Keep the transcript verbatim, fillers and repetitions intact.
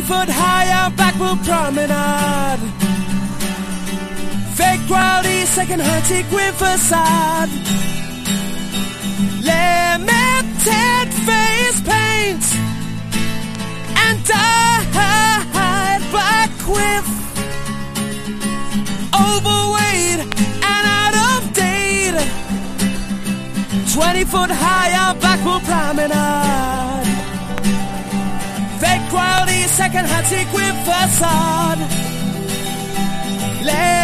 twenty foot high out Blackpool Promenade. Fake rowdy, second-hand sequin facade. Limited face paint and dyed black quiff. Overweight and out of date. twenty foot high out Blackpool Promenade. Fake rowdy, second-hand sequin facade.